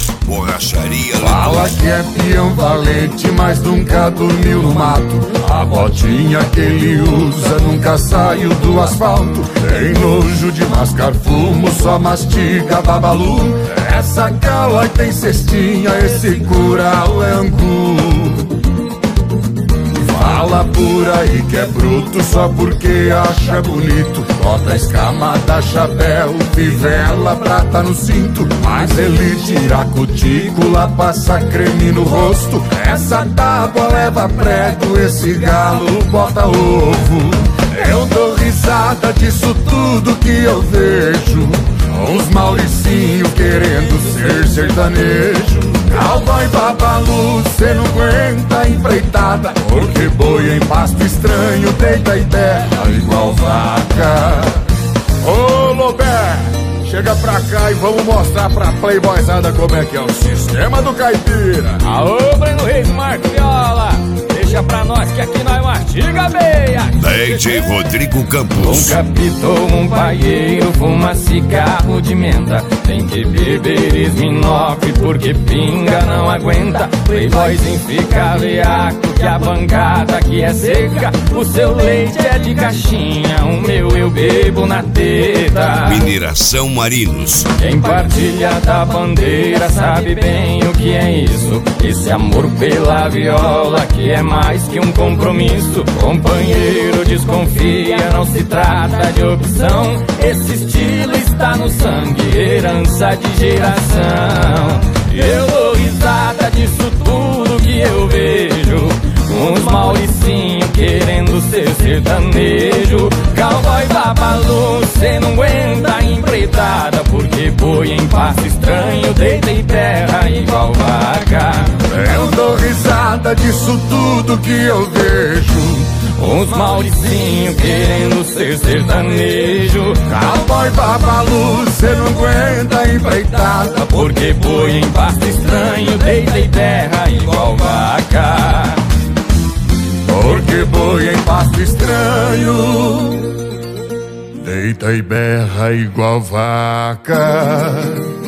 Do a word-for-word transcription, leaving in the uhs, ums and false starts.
Marinos, Borracharia Fala que é peão valente, mas nunca dormiu no mato. A botinha que ele usa nunca saiu do asfalto. Tem nojo de mascar fumo, só mastiga babalu. Essa cala tem cestinha, esse curau é angu. Fala por aí que é bruto só porque acha bonito. Bota escama, dá chapéu, fivela, prata no cinto. Mas ele tira a cutícula, passa creme no rosto. Essa tábua leva prego, esse galo bota ovo. Eu dou risada disso tudo que eu vejo. Uns Mauricinho querendo ser sertanejo. Cowboy babalu, cê não aguenta empreitada, porque boi em pasto estranho deita e berra igual vaca. Ô Lobé, chega pra cá e vamos mostrar pra playboyzada como é que é o sistema do caipira. Aô, Breno Reis, Marco Viola, deixa pra nós que aqui nós mastiga beia. D J Rodrigo Campos. Um capitão, um paieiro, fuma cigarro de menta. Tem que beber Smirnoff porque pinga não aguenta. Playboyzinho fica veaco que a bancada aqui é seca. O seu leite é de caixinha, o meu eu bebo na teta. Mineração Marinos. Quem partilha da bandeira sabe bem o que é isso. Esse amor pela viola que é mais que um compromisso. Companheiro, desconfia, não se trata de opção. Esse estilo está no sangue, herança de geração. Eu dou risada disso tudo que eu vejo. Uns Mauricinho querendo ser sertanejo. Cowboy babalu, cê não aguenta empreitada, porque boi em passo estranho deita e terra igual vaca. Eu dou risada disso tudo que eu vejo. Uns Mauricinho querendo ser sertanejo. Cowboy babalu, cê não aguenta empreitada, porque boi em pasto estranho deita e terra igual vaca. Porque boi em pasto estranho deita e berra igual vaca.